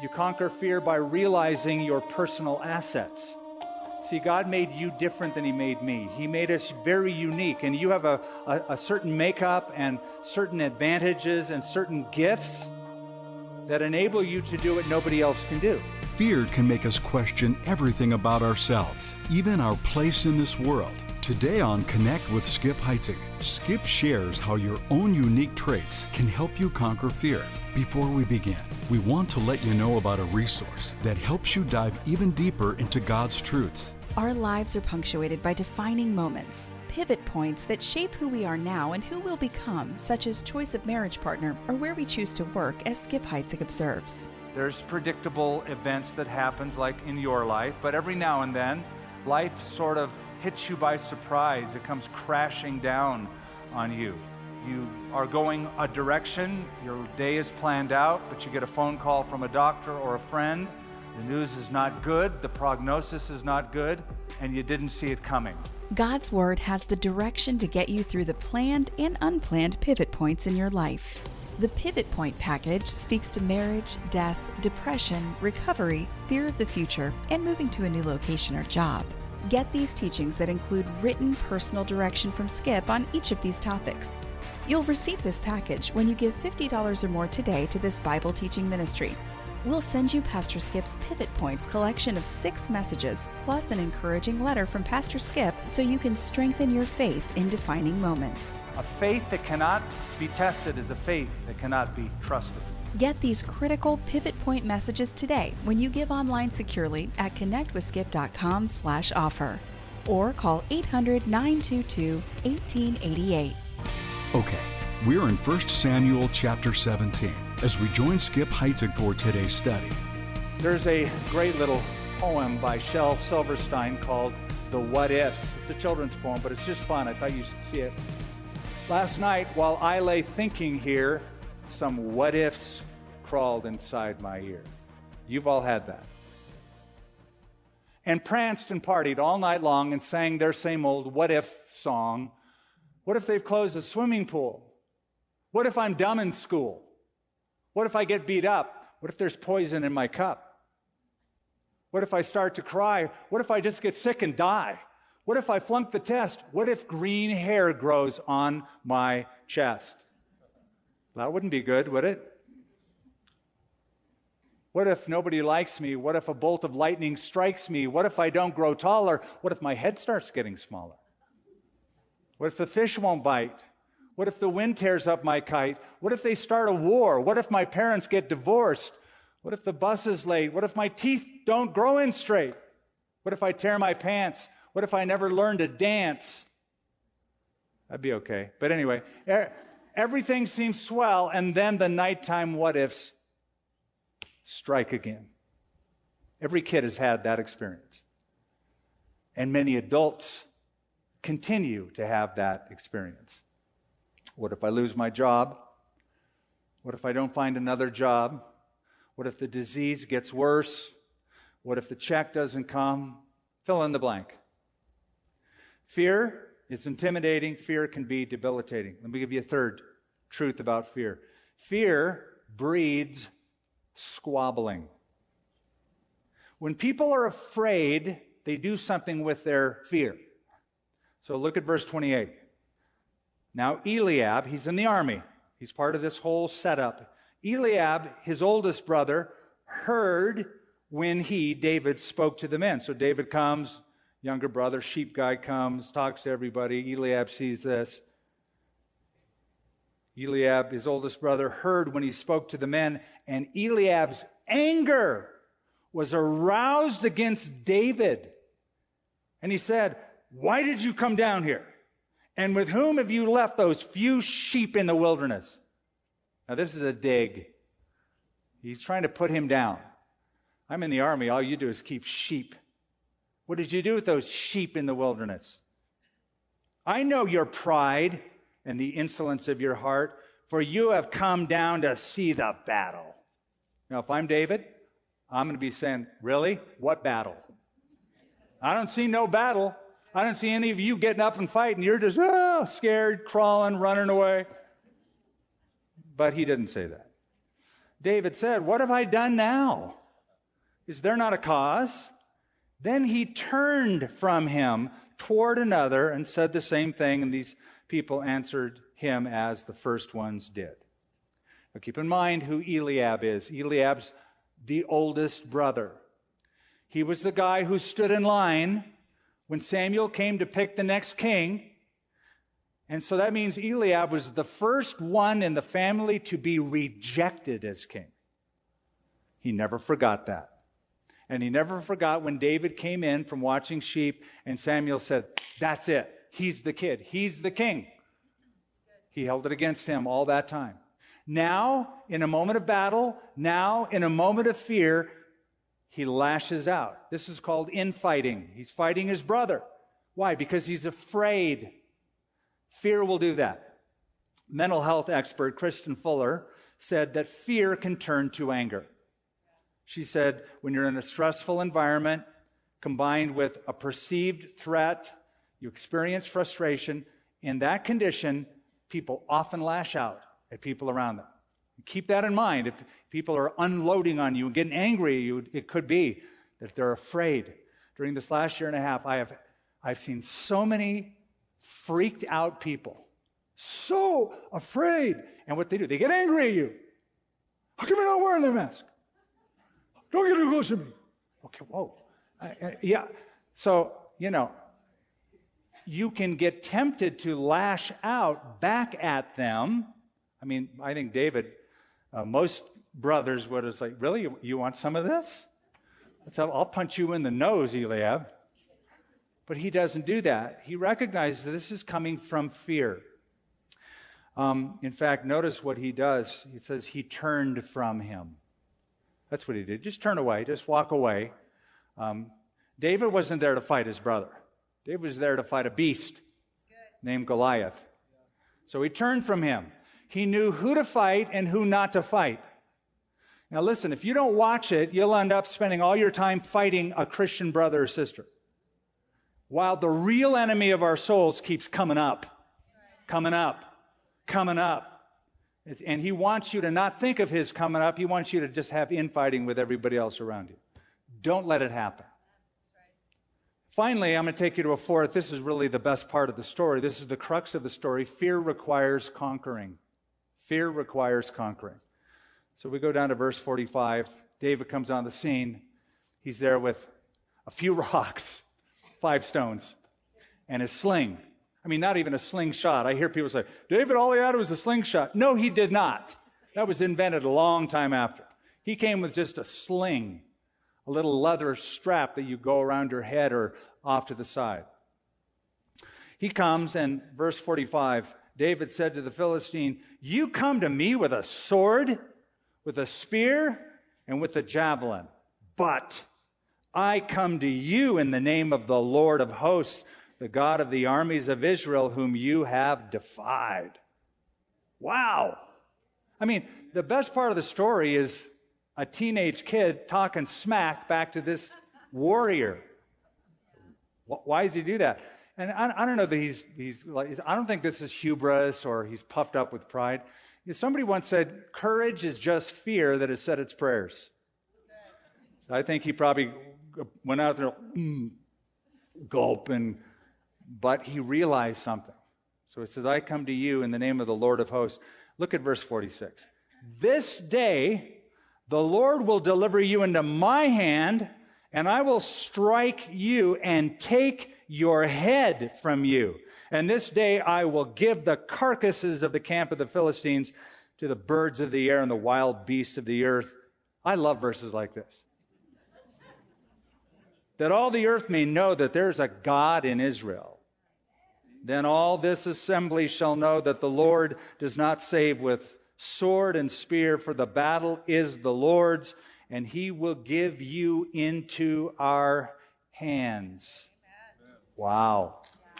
You conquer fear by realizing your personal assets. See, God made you different than He made me. He made us very unique, and you have a certain makeup and certain advantages and certain gifts that enable you to do what nobody else can do. Fear can make us question everything about ourselves, even our place in this world. Today on Connect with Skip Heitzig, Skip shares how your own unique traits can help you conquer fear. Before we begin, we want to let you know about a resource that helps you dive even deeper into God's truths. Our lives are punctuated by defining moments, pivot points that shape who we are now and who we'll become, such as choice of marriage partner or where we choose to work, as Skip Heitzig observes. There's predictable events that happens like in your life, but every now and then, life sort of hits you by surprise. It comes crashing down on you. You are going a direction, your day is planned out, but you get a phone call from a doctor or a friend. The news is not good, the prognosis is not good, and you didn't see it coming. God's Word has the direction to get you through the planned and unplanned pivot points in your life. The Pivot Point package speaks to marriage, death, depression, recovery, fear of the future, and moving to a new location or job. Get these teachings that include written personal direction from Skip on each of these topics. You'll receive this package when you give $50 or more today to this Bible teaching ministry. We'll send you Pastor Skip's Pivot Points collection of 6 messages, plus an encouraging letter from Pastor Skip so you can strengthen your faith in defining moments. A faith that cannot be tested is a faith that cannot be trusted. Get these critical Pivot Point messages today when you give online securely at connectwithskip.com/offer or call 800-922-1888. Okay, we're in 1 Samuel chapter 17 as we join Skip Heitzig for today's study. There's a great little poem by Shel Silverstein called The What Ifs. It's a children's poem, but it's just fun. I thought you should see it. Last night, while I lay thinking here, some what ifs crawled inside my ear. You've all had that. And pranced and partied all night long and sang their same old what if song. What if they've closed a swimming pool? What if I'm dumb in school? What if I get beat up? What if there's poison in my cup? What if I start to cry? What if I just get sick and die? What if I flunk the test? What if green hair grows on my chest? That wouldn't be good, would it? What if nobody likes me? What if a bolt of lightning strikes me? What if I don't grow taller? What if my head starts getting smaller? What if the fish won't bite? What if the wind tears up my kite? What if they start a war? What if my parents get divorced? What if the bus is late? What if my teeth don't grow in straight? What if I tear my pants? What if I never learn to dance? That'd be okay. But anyway, everything seems swell, and then the nighttime what ifs strike again. Every kid has had that experience. And many adults continue to have that experience. What if I lose my job? What if I don't find another job? What if the disease gets worse? What if the check doesn't come? Fill in the blank. Fear is intimidating. Fear can be debilitating. Let me give you a third truth about fear. Fear breeds squabbling. When people are afraid, they do something with their fear. So look at verse 28. Now Eliab, he's in the army. He's part of this whole setup. Eliab, his oldest brother, heard when David, spoke to the men. So David comes, younger brother, sheep guy comes, talks to everybody. Eliab sees this. Eliab, his oldest brother, heard when he spoke to the men, and Eliab's anger was aroused against David. And he said, "Why did you come down here? And with whom have you left those few sheep in the wilderness?" Now, this is a dig. He's trying to put him down. I'm in the army. All you do is keep sheep. What did you do with those sheep in the wilderness? I know your pride and the insolence of your heart, for you have come down to see the battle. Now, if I'm David, I'm going to be saying, really? What battle? I don't see no battle. I don't see any of you getting up and fighting. You're just scared, crawling, running away. But he didn't say that. David said, "What have I done now? Is there not a cause?" Then he turned from him toward another and said the same thing, and these people answered him as the first ones did. Now keep in mind who Eliab is. Eliab's the oldest brother. He was the guy who stood in line when Samuel came to pick the next king. And so that means Eliab was the first one in the family to be rejected as king. He never forgot that. And he never forgot when David came in from watching sheep and Samuel said, "That's it. He's the kid. He's the king." He held it against him all that time. Now, in a moment of battle, now in a moment of fear, he lashes out. This is called infighting. He's fighting his brother. Why? Because he's afraid. Fear will do that. Mental health expert Kristen Fuller said that fear can turn to anger. She said, when you're in a stressful environment, combined with a perceived threat, you experience frustration. In that condition, people often lash out at people around them. Keep that in mind. If people are unloading on you and getting angry at you, it could be that they're afraid. During this last year and a half, I've seen so many freaked out people, so afraid. And what they do, they get angry at you. "How come you're not wearing the mask? Don't get too close to me." Okay, whoa. Yeah. So, you can get tempted to lash out back at them. I mean, I think David, most brothers would have said, "Really? You want some of this? I'll punch you in the nose, Eliab." But he doesn't do that. He recognizes that this is coming from fear. In fact, notice what he does. He says he turned from him. That's what he did. Just turn away. Just walk away. David wasn't there to fight his brother. David was there to fight a beast named Goliath. So he turned from him. He knew who to fight and who not to fight. Now listen, if you don't watch it, you'll end up spending all your time fighting a Christian brother or sister, while the real enemy of our souls keeps coming up. And he wants you to not think of his coming up. He wants you to just have infighting with everybody else around you. Don't let it happen. Finally, I'm going to take you to a fourth. This is really the best part of the story. This is the crux of the story. Fear requires conquering. Fear requires conquering. So we go down to verse 45. David comes on the scene. He's there with a few rocks, 5 stones, and a sling. I mean, not even a slingshot. I hear people say, "David, all he had was a slingshot." No, he did not. That was invented a long time after. He came with just a sling, a little leather strap that you go around your head or off to the side. He comes, and verse 45, David said to the Philistine, "You come to me with a sword, with a spear, and with a javelin. But I come to you in the name of the Lord of hosts, the God of the armies of Israel, whom you have defied." Wow. I mean, the best part of the story is a teenage kid talking smack back to this warrior. Why does he do that? And I don't know that he's like, I don't think this is hubris or he's puffed up with pride. Somebody once said, courage is just fear that has said its prayers. So I think he probably went out there, gulping, but he realized something. So it says, "I come to you in the name of the Lord of hosts." Look at verse 46. "This day the Lord will deliver you into my hand, and I will strike you and take your head from you. And this day I will give the carcasses of the camp of the Philistines to the birds of the air and the wild beasts of the earth." I love verses like this. "That all the earth may know that there is a God in Israel. Then all this assembly shall know that the Lord does not save with sword and spear, for the battle is the Lord's, and he will give you into our hands." Amen. Wow.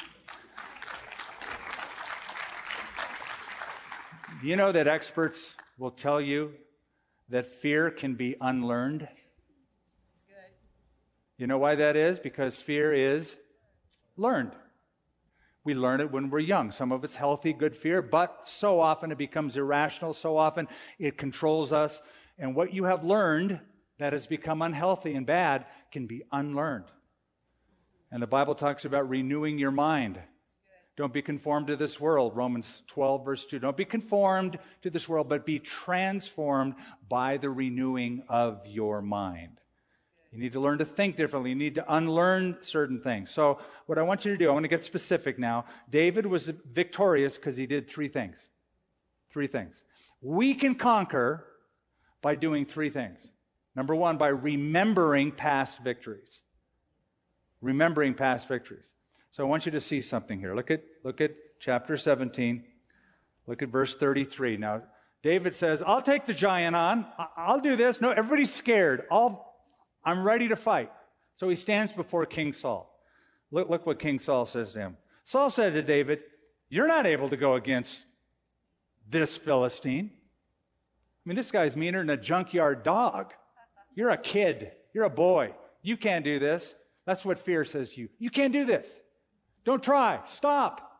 You know that experts will tell you that fear can be unlearned? That's good. You know why that is? Because fear is learned. We learn it when we're young. Some of it's healthy, good fear, but so often it becomes irrational. So often it controls us. And what you have learned that has become unhealthy and bad can be unlearned. And the Bible talks about renewing your mind. Don't be conformed to this world, Romans 12, verse 2. Don't be conformed to this world, but be transformed by the renewing of your mind. You need to learn to think differently. You need to unlearn certain things. So what I want you to do, I want to get specific now. David was victorious because he did three things. Three things. We can conquer by doing three things. Number one, by remembering past victories. Remembering past victories. So I want you to see something here. Look at chapter 17. Look at verse 33. Now, David says, I'll take the giant on. I'll do this. No, everybody's scared. I'm ready to fight. So he stands before King Saul. Look what King Saul says to him. Saul said to David, you're not able to go against this Philistine. I mean, this guy's meaner than a junkyard dog. You're a kid. You're a boy. You can't do this. That's what fear says to you. You can't do this. Don't try. Stop.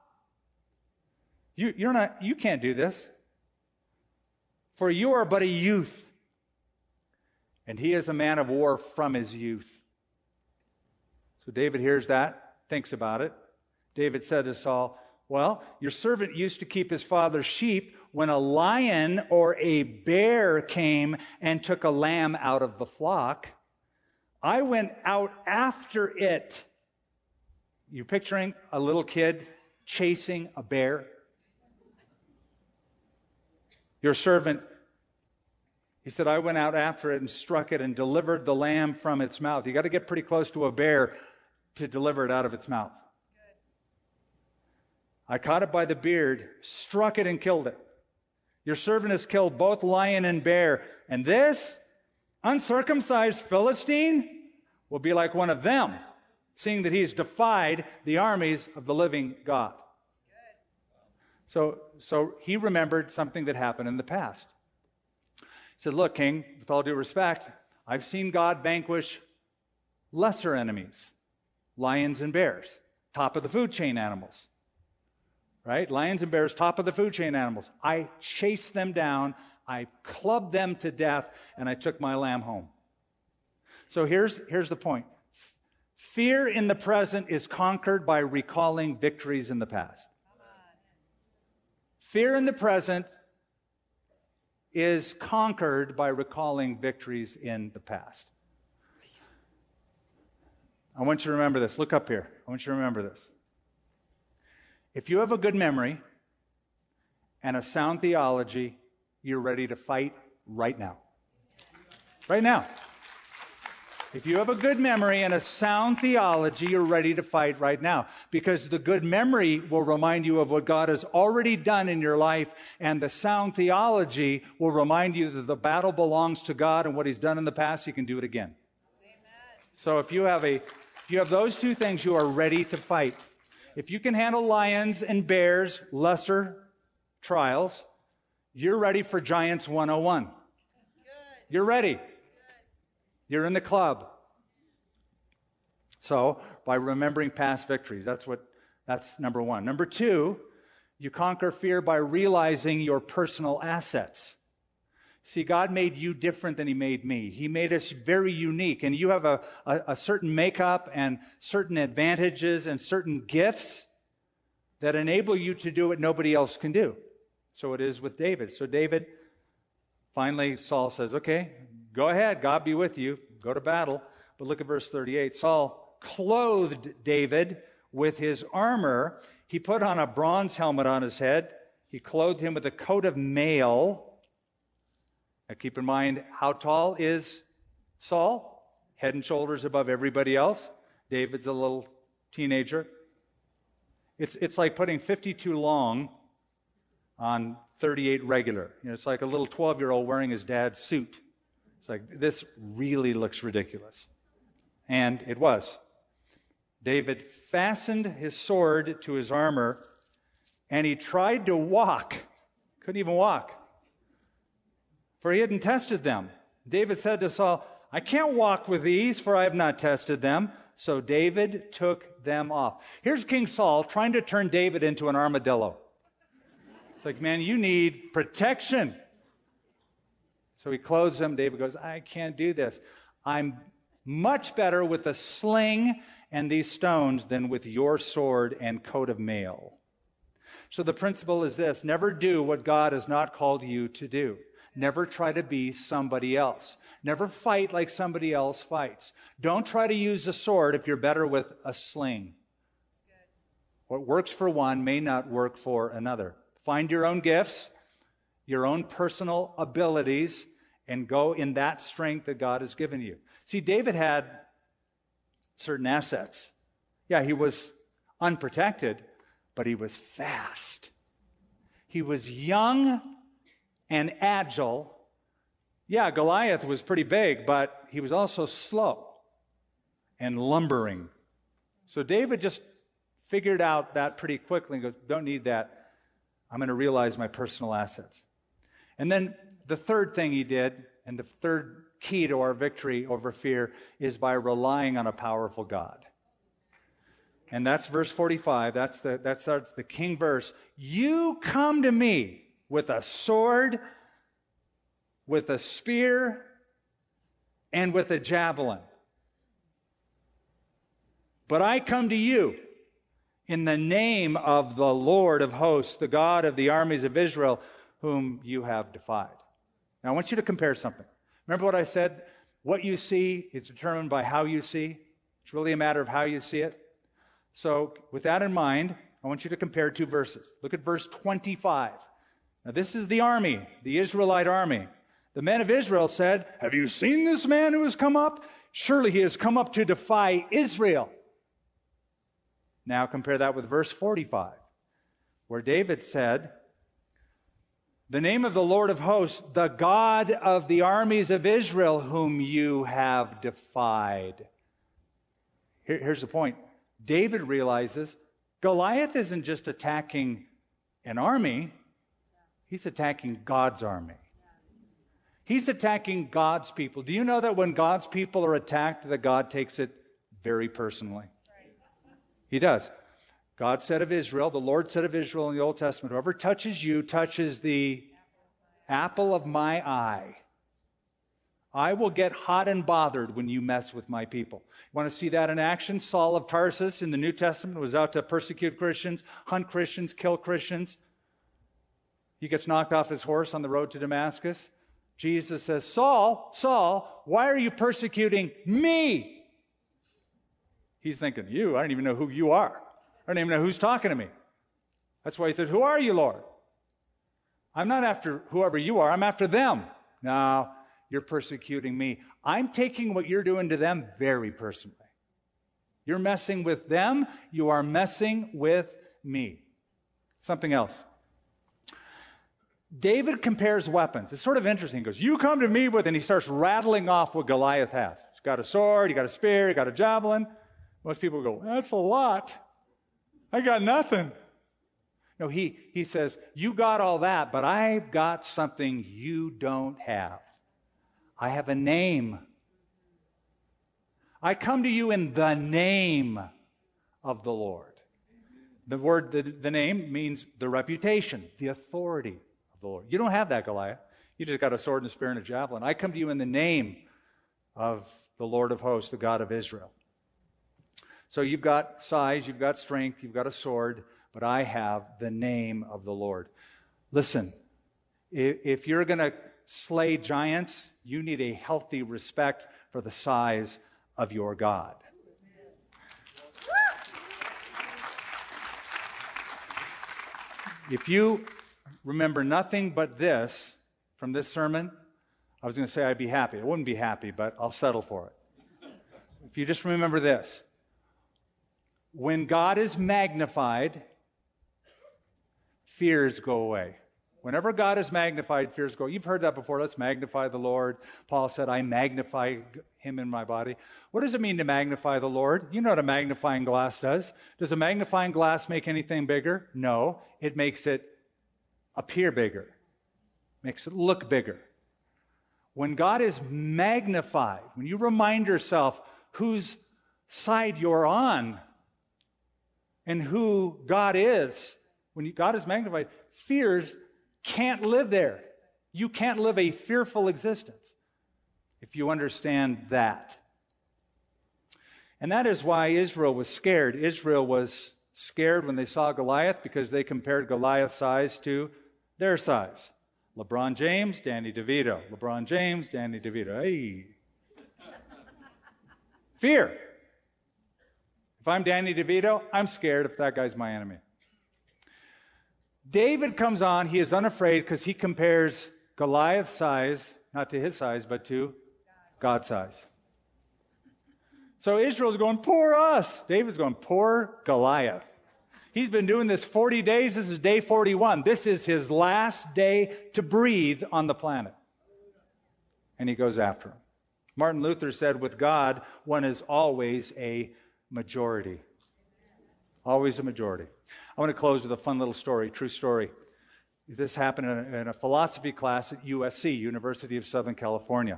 You can't do this. For you are but a youth, and he is a man of war from his youth. So David hears that, thinks about it. David said to Saul, well, your servant used to keep his father's sheep when a lion or a bear came and took a lamb out of the flock. I went out after it. You're picturing a little kid chasing a bear? Your servant, he said, I went out after it and struck it and delivered the lamb from its mouth. You got to get pretty close to a bear to deliver it out of its mouth. I caught it by the beard, struck it and killed it. Your servant has killed both lion and bear, and this uncircumcised Philistine will be like one of them, seeing that he's defied the armies of the living God. So he remembered something that happened in the past. He said, look, King, with all due respect, I've seen God vanquish lesser enemies, lions and bears, top of the food chain animals. Right? Lions and bears, top of the food chain animals. I chased them down, I clubbed them to death, and I took my lamb home. So here's the point. Fear in the present is conquered by recalling victories in the past. Fear in the present is conquered by recalling victories in the past. I want you to remember this. Look up here. I want you to remember this. If you have a good memory and a sound theology, you're ready to fight right now. Right now. If you have a good memory and a sound theology, you're ready to fight right now. Because the good memory will remind you of what God has already done in your life, and the sound theology will remind you that the battle belongs to God, and what He's done in the past, He can do it again. Amen. So if you have those two things, you are ready to fight. If you can handle lions and bears, lesser trials, you're ready for Giants 101. You're ready. You're in the club. So, by remembering past victories, that's number one. Number two, you conquer fear by realizing your personal assets. See, God made you different than He made me. He made us very unique, and you have a certain makeup and certain advantages and certain gifts that enable you to do what nobody else can do. So it is with David. So David, finally, Saul says, okay, go ahead, God be with you, go to battle. But look at verse 38. Saul clothed David with his armor. He put on a bronze helmet on his head. He clothed him with a coat of mail. Now keep in mind, how tall is Saul? Head and shoulders above everybody else. David's a little teenager. It's like putting 52 long on 38 regular. It's like a little 12-year-old wearing his dad's suit. It's like, this really looks ridiculous. And it was. David fastened his sword to his armor, and he tried to walk. Couldn't even walk, for he hadn't tested them. David said to Saul, I can't walk with these, for I have not tested them. So David took them off. Here's King Saul trying to turn David into an armadillo. It's like, man, you need protection. So he clothes him. David goes, I can't do this. I'm much better with a sling and these stones than with your sword and coat of mail. So the principle is this: never do what God has not called you to do. Never try to be somebody else. Never fight like somebody else fights. Don't try to use a sword if you're better with a sling. What works for one may not work for another. Find your own gifts, your own personal abilities, and go in that strength that God has given you. See, David had certain assets. Yeah, he was unprotected, but he was fast. He was young and agile. Yeah, Goliath was pretty big, but he was also slow and lumbering. So David just figured out that pretty quickly and goes, don't need that. I'm going to realize my personal assets. And then the third thing he did, and the third key to our victory over fear, is by relying on a powerful God. And that's verse 45. That's the king verse. You come to me with a sword, with a spear, and with a javelin. But I come to you in the name of the Lord of hosts, the God of the armies of Israel, whom you have defied. Now, I want you to compare something. Remember what I said? What you see is determined by how you see. It's really a matter of how you see it. So, with that in mind, I want you to compare two verses. Look at verse 25. Now, this is the army, the Israelite army. The men of Israel said, have you seen this man who has come up? Surely he has come up to defy Israel. Now, compare that with verse 45, where David said, the name of the Lord of hosts, the God of the armies of Israel, whom you have defied. Here's the point. David realizes Goliath isn't just attacking an army. He's attacking God's army. He's attacking God's people. Do you know that when God's people are attacked, that God takes it very personally? He does. God said of Israel, the Lord said of Israel in the Old Testament, whoever touches you touches the apple of my eye. I will get hot and bothered when you mess with my people. You want to see that in action? Saul of Tarsus in the New Testament was out to persecute Christians, hunt Christians, kill Christians. He gets knocked off his horse on the road to Damascus. Jesus says, Saul, Saul, why are you persecuting me? He's thinking, you? I don't even know who you are. I don't even know who's talking to me. That's why he said, who are you, Lord? I'm not after whoever you are. I'm after them. No, you're persecuting me. I'm taking what you're doing to them very personally. You're messing with them. You are messing with me. Something else. David compares weapons. It's sort of interesting. He goes, you come to me with, and he starts rattling off what Goliath has. He's got a sword, he got a spear, he got a javelin. Most people go, that's a lot. I got nothing. No, he says, you got all that, but I've got something you don't have. I have a name. I come to you in the name of the Lord. The word, the name means the reputation, the authority of the Lord. You don't have that, Goliath. You just got a sword and a spear and a javelin. I come to you in the name of the Lord of hosts, the God of Israel. So you've got size, you've got strength, you've got a sword, but I have the name of the Lord. Listen, if you're going to slay giants, you need a healthy respect for the size of your God. If you remember nothing but this from this sermon, I was going to say I'd be happy. I wouldn't be happy, but I'll settle for it. If you just remember this, when God is magnified, fears go away. Whenever God is magnified, fears go. You've heard that before. Let's magnify the Lord. Paul said, I magnify him in my body. What does it mean to magnify the Lord? You know what a magnifying glass does. Does a magnifying glass make anything bigger? No. It makes it appear bigger. Makes it look bigger. When God is magnified, when you remind yourself whose side you're on and who God is, when God is magnified, fears can't live there. You can't live a fearful existence if you understand that. And that is why Israel was scared. Israel was scared when they saw Goliath because they compared Goliath's size to their size. LeBron James, Danny DeVito. LeBron James, Danny DeVito. Hey. Fear. If I'm Danny DeVito, I'm scared if that guy's my enemy. David comes on. He is unafraid because he compares Goliath's size, not to his size, but to God's size. So Israel's going, poor us. David's going, poor Goliath. He's been doing this 40 days. This is day 41. This is his last day to breathe on the planet. And he goes after him. Martin Luther said, with God, one is always a majority. Always a majority. I want to close with a fun little story, true story. This happened in a philosophy class at USC, University of Southern California.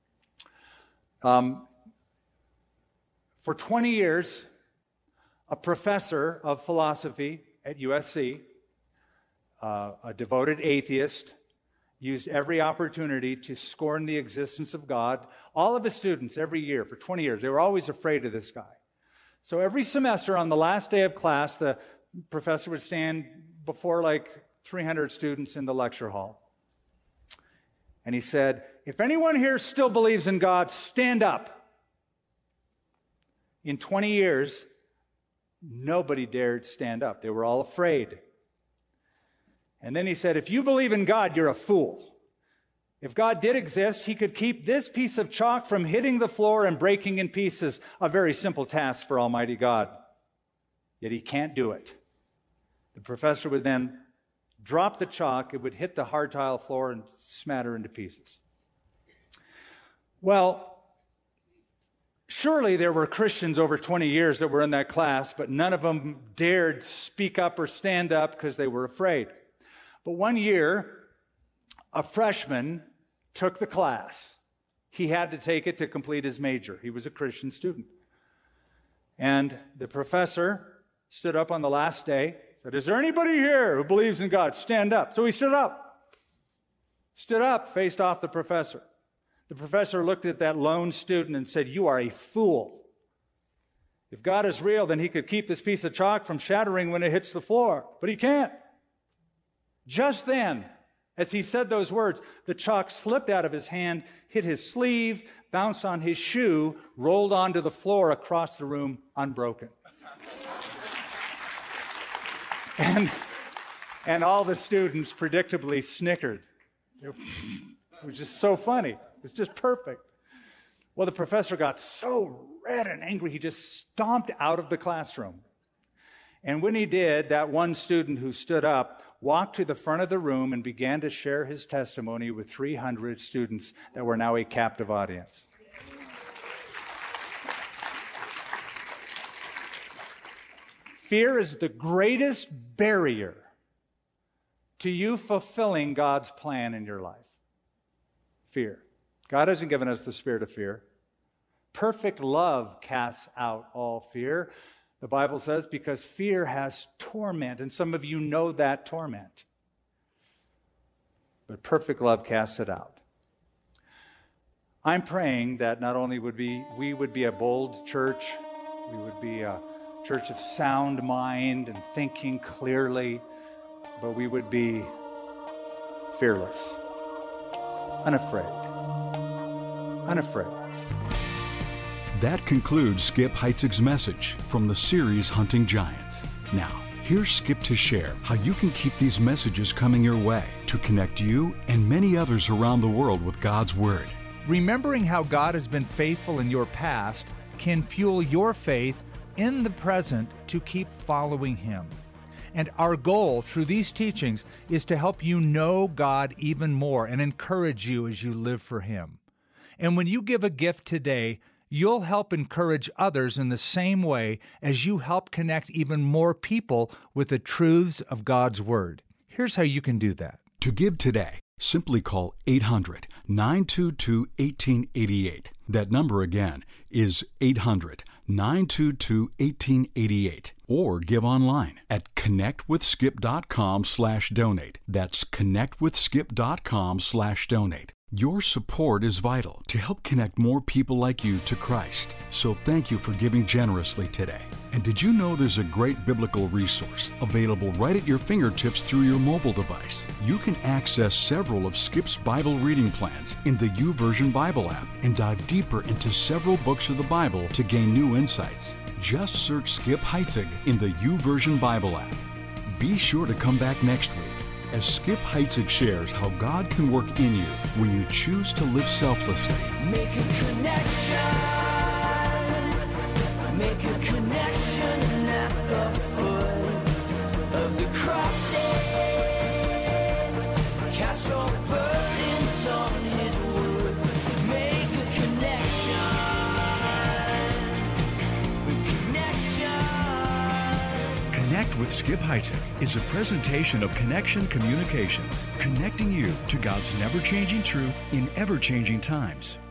For 20 years, a professor of philosophy at USC, a devoted atheist, used every opportunity to scorn the existence of God. All of his students every year for 20 years, they were always afraid of this guy. So every semester on the last day of class, the professor would stand before like 300 students in the lecture hall. And he said, if anyone here still believes in God, stand up. In 20 years, nobody dared stand up. They were all afraid. And then he said, if you believe in God, you're a fool. If God did exist, he could keep this piece of chalk from hitting the floor and breaking in pieces, a very simple task for Almighty God. Yet he can't do it. The professor would then drop the chalk, it would hit the hard tile floor and smatter into pieces. Well, surely there were Christians over 20 years that were in that class, but none of them dared speak up or stand up because they were afraid. But one year, a freshman took the class. He had to take it to complete his major. He was a Christian student. And the professor stood up on the last day, said, is there anybody here who believes in God? Stand up. So he stood up, faced off the professor. The professor looked at that lone student and said, you are a fool. If God is real, then he could keep this piece of chalk from shattering when it hits the floor. But he can't. Just then, as he said those words, the chalk slipped out of his hand, hit his sleeve, bounced on his shoe, rolled onto the floor across the room unbroken. And all the students predictably snickered. It was just so funny. It was just perfect. Well, the professor got so red and angry, he just stomped out of the classroom. And when he did, that one student who stood up walked to the front of the room and began to share his testimony with 300 students that were now a captive audience. Fear is the greatest barrier to you fulfilling God's plan in your life. Fear. God hasn't given us the spirit of fear. Perfect love casts out all fear. The Bible says, because fear has torment, and some of you know that torment. But perfect love casts it out. I'm praying that not only we would be a bold church, we would be a church of sound mind and thinking clearly, but we would be fearless, unafraid. That concludes Skip Heitzig's message from the series Hunting Giants. Now, here's Skip to share how you can keep these messages coming your way to connect you and many others around the world with God's Word. Remembering how God has been faithful in your past can fuel your faith in the present to keep following Him. And our goal through these teachings is to help you know God even more and encourage you as you live for Him. And when you give a gift today, you'll help encourage others in the same way as you help connect even more people with the truths of God's Word. Here's how you can do that. To give today, Simply call 800-922-1888. That number again is 800-922-1888. Or give online at connectwithskip.com/donate. That's connectwithskip.com/donate. Your support is vital to help connect more people like you to Christ. So thank you for giving generously today. And did you know there's a great biblical resource available right at your fingertips through your mobile device? You can access several of Skip's Bible reading plans in the YouVersion Bible app and dive deeper into several books of the Bible to gain new insights. Just search Skip Heitzig in the YouVersion Bible app. Be sure to come back next week as Skip Heitzig shares how God can work in you when you choose to live selflessly. Make a connection. Make a connection at the foot of the cross. Cast your burdens on His wood. Make a connection. Connect with Skip Heitzig is a presentation of Connection Communications, connecting you to God's never-changing truth in ever-changing times.